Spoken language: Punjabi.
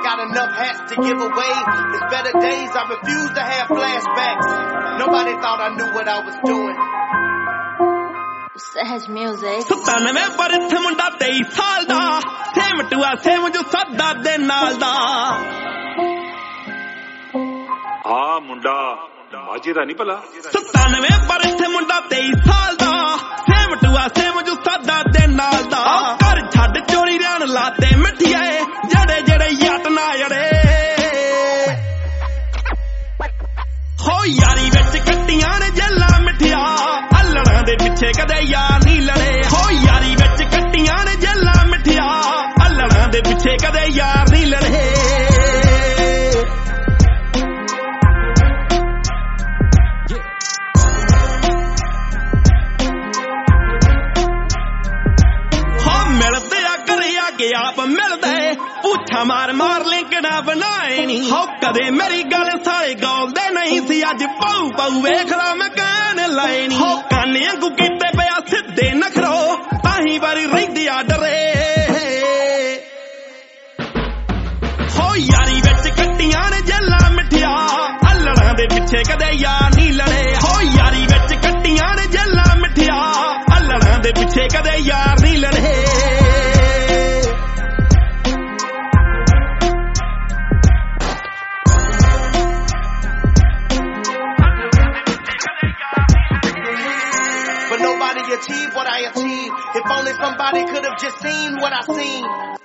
got enough hats to give away. It's better days, I refuse to have flashbacks. Nobody thought I knew what I was doing. Sahaj music. 97 ਪਰ ਇੱਥੇ ਮੁੰਡਾ 23 ਸਾਲ ਦਾ, ਸੇਮ ਟੂ ਆ ਸੇਮ ਜੋ ਸਾਡਾ ਦੇ ਨਾਲ ਦਾ। ਆ ਮੁੰਡਾ ਮਾਝੇ ਦਾ ਨਹੀਂ ਭਲਾ? 97 ਪਰ ਇੱਥੇ ਮੁੰਡਾ 23 ਸਾਲ ਦਾ, ਸੇਮ ਟੂ ਆ ਸੇਮ ਜੋ ਸਾਡਾ ਦੇ ਨਾਲ ਦਾ। ਘਰ ਛੱਡ ਚੋਰੀ ਰਹਿਣ ਲਾਤੇ ਮਿੱਠੀਏ, ਜਿਹੜੇ ਜਿਹੜੇ ਯੱਟ ਨਾ ਜੜੇ ਹੋ ਯਾਰੀ ਵਿੱਚ ਕੱਟੀਆਂ ਨੇ ਜੇਲਾਂ ਮਿੱਠੀਆਂ, ਅੱਲੜਾਂ ਦੇ ਪਿੱਛੇ ਕਦੇ ਯਾਰ ਨਹੀਂ ਲੜੇ। ਹੋ ਯਾਰੀ ਵਿੱਚ ਕੱਟੀਆਂ ਨੇ ਜੇਲਾਂ ਮਿੱਠੀਆਂ, ਅੱਲੜਾਂ ਦੇ ਪਿੱਛੇ ਕਦੇ ਯਾਰ ਨਹੀਂ ਲੜੇ। ਮਿਲਦੇ ਆ ਘਰੇ ਆ ਕੇ ਆਪ ਮਿਲਦੇ, ਪੁੱਛਾ ਮਾਰ ਮਾਰ ਲਿੰਕਣਾ ਬਣਾਏ ਨੀ। ਹੋ ਕਦੇ ਮੇਰੀ ਗੱਲ ਸਾਰੇ ਗਾਉਂਦੇ ਨਹੀਂ ਸੀ, ਅੱਜ ਪਾਉ ਪਾਉ ਵੇਖ ਲਾ ਮੈਂ ਕਹਿਣ ਲਾਏ ਨੀ। ਹੋ ਕਾਨੇ ਵਾਂਗੂ ਕੀਤੇ ਪਿਆ ਸਿੱਧੇ ਨਖਰੋ, ਤਾਹੀਂ ਵਾਰੀ ਰਹਿੰਦੀ ਆ ਡਰੇ। ਹੋ ਯਾਰੀ ਵਿੱਚ ਕੱਟੀਆਂ ਨੇ ਜੇਲਾਂ ਮਿੱਠੀਆਂ, ਅੱਲੜਾਂ ਦੇ ਪਿੱਛੇ ਕਦੇ ਯਾਰ ਨਹੀਂ ਲੜੇ। ਹੋ ਯਾਰੀ ਵਿੱਚ ਕੱਟੀਆਂ ਨੇ ਜੇਲਾਂ ਮਿੱਠੀਆਂ, ਅੱਲੜਾਂ ਦੇ ਪਿੱਛੇ ਕਦੇ ਯਾਰ ਨਹੀਂ ਲੜੇ। But nobody achieved what I achieved. If only somebody could have just seen what I seen.